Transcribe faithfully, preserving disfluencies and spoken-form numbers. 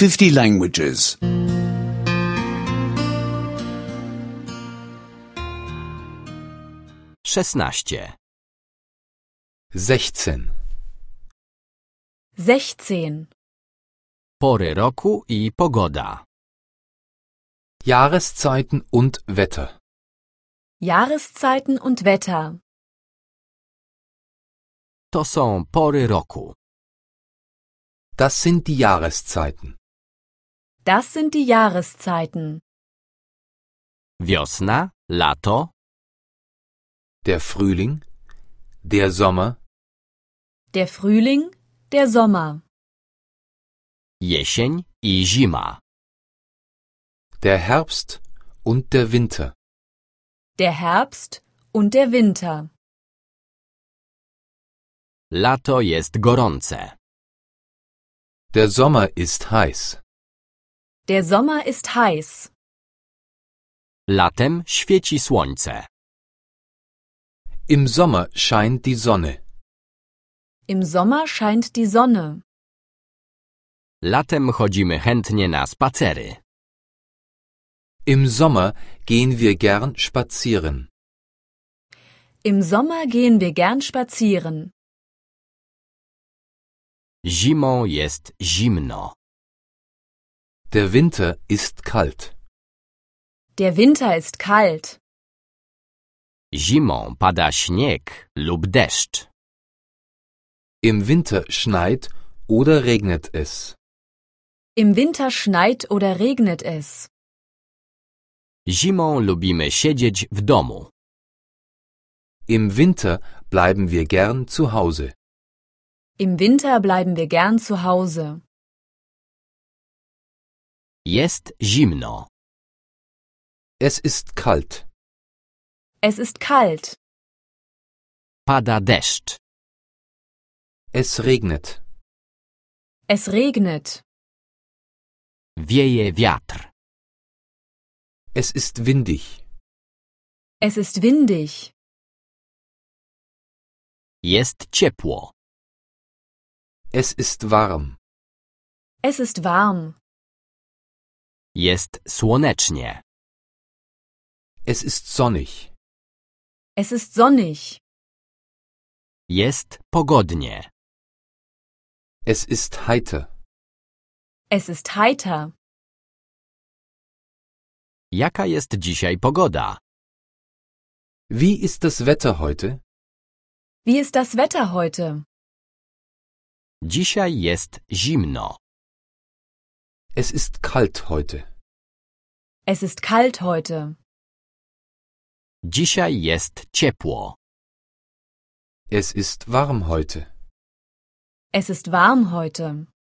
fifty languages. szesnaście. sechzehn. sechzehn. Pory roku i pogoda. Jahreszeiten und Wetter. Jahreszeiten und Wetter. To są pory roku. Das sind die Jahreszeiten. Das sind die Jahreszeiten. Wiosna, lato, Der Frühling, der Sommer, Der Frühling, der Sommer. jesień i zima. der Herbst und der Winter. Der Herbst und der Winter. Lato jest gorące. Der Sommer ist heiß. Der Sommer ist heiß. Latem świeci słońce. Im Sommer scheint die Sonne. Im Sommer scheint die Sonne. Latem chodzimy chętnie na spacery. Im Sommer gehen wir gern spazieren. Im Sommer gehen wir gern spazieren. Zimą jest zimno. Der Winter ist kalt. Der Winter ist kalt. Zimą pada śnieg lub deszcz. Im Winter schneit oder regnet es. Im Winter schneit oder regnet es. Zimą lubimy siedzieć w domu. Im Winter bleiben wir gern zu Hause. Im Winter bleiben wir gern zu Hause. Jest zimno. Es ist kalt. Es ist kalt. Pada deszcz. Es regnet. Es regnet. Wieje wiatr. Es ist windig. Es ist windig. Jest ciepło. Es ist warm. Es ist warm. Jest słonecznie. Es ist sonnig. Es ist sonnig. Jest pogodnie. Es ist heiter. Es ist heiter. Jaka jest dzisiaj pogoda? Wie ist das Wetter heute? Wie ist das Wetter heute? Dzisiaj jest zimno. Es ist kalt heute. Es ist kalt heute. Dzisiaj jest ciepło. Es ist warm heute. Es ist warm heute.